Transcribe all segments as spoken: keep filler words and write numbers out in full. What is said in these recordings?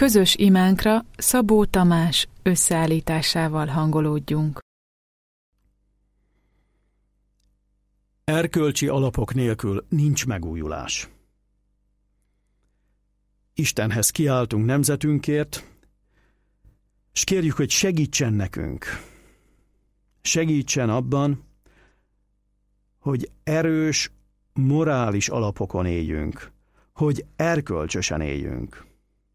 Közös imánkra Szabó Tamás összeállításával hangolódjunk. Erkölcsi alapok nélkül nincs megújulás. Istenhez kiáltunk nemzetünkért, és kérjük, hogy segítsen nekünk. Segítsen abban, hogy erős, morális alapokon éljünk, hogy erkölcsösen éljünk.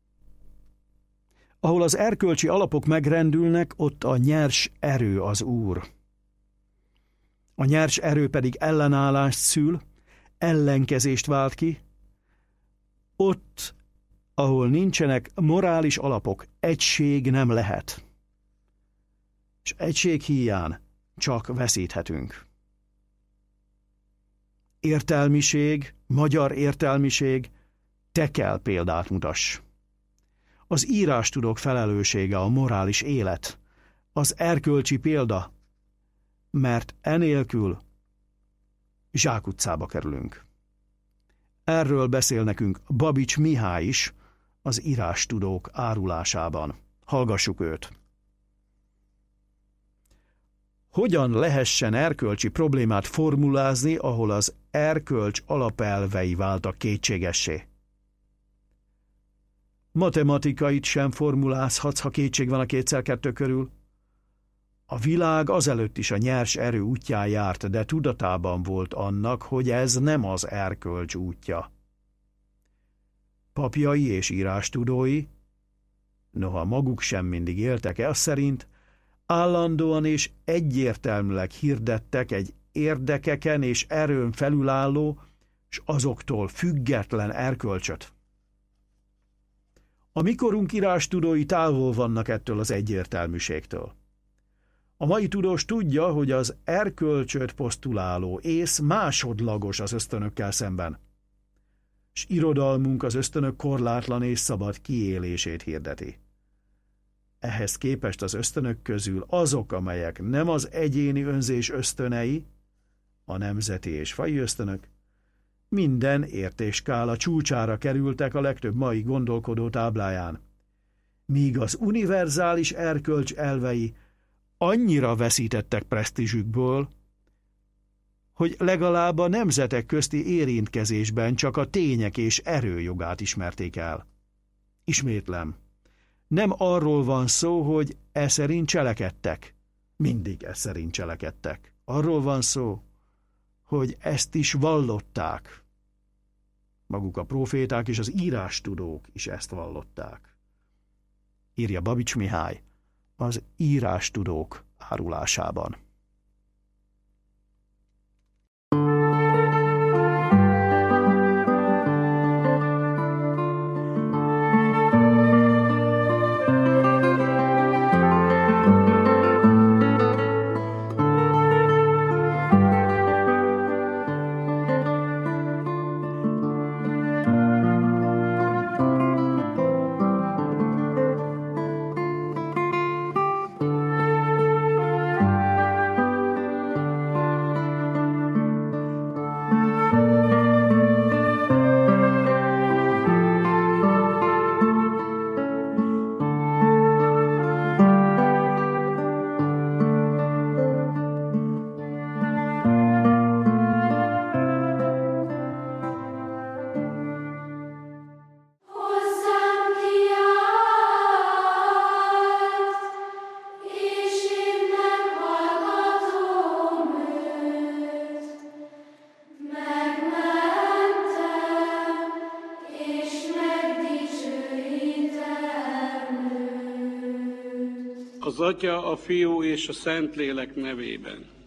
Ahol az erkölcsi alapok megrendülnek, ott a nyers erő az Úr. A nyers erő pedig ellenállást szül, ellenkezést vált ki. Ott, ahol nincsenek morális alapok, egység nem lehet. És egység híján csak veszíthetünk. Értelmiség, magyar értelmiség, te kell példát mutass. Az írástudók felelőssége a morális élet, az erkölcsi példa, mert enélkül zsákutcába kerülünk. Erről beszél nekünk Babics Mihály is az írástudók árulásában. Hallgassuk őt. Hogyan lehessen erkölcsi problémát formulázni, ahol az erkölcs alapelvei váltak kétségessé? Matematikait sem formulázhatsz, ha kétség van a kétszer kettő körül. A világ azelőtt is a nyers erő útján járt, de tudatában volt annak, hogy ez nem az erkölcs útja. Papjai és írástudói, noha maguk sem mindig éltek el szerint, állandóan és egyértelműleg hirdettek egy érdekeken és erőn felülálló, és azoktól független erkölcsöt. A mikorunk írástudói távol vannak ettől az egyértelműségtől. A mai tudós tudja, hogy az erkölcsöt posztuláló ész másodlagos az ösztönökkel szemben, s irodalmunk az ösztönök korlátlan és szabad kiélését hirdeti. Ehhez képest az ösztönök közül azok, amelyek nem az egyéni önzés ösztönei, a nemzeti és faji ösztönök, minden értékskála csúcsára kerültek a legtöbb mai gondolkodó tábláján, míg az univerzális erkölcs elvei annyira veszítettek presztízsükből, hogy legalább a nemzetek közti érintkezésben csak a tények és erő jogát ismerték el. Ismétlem, nem arról van szó, hogy e szerint cselekedtek. Mindig e szerint cselekedtek. Arról van szó, hogy ezt is vallották. Maguk a próféták és az írástudók is ezt vallották. Írja Babics Mihály az írástudók árulásában. Az Atya, a Fiú és a Szentlélek nevében.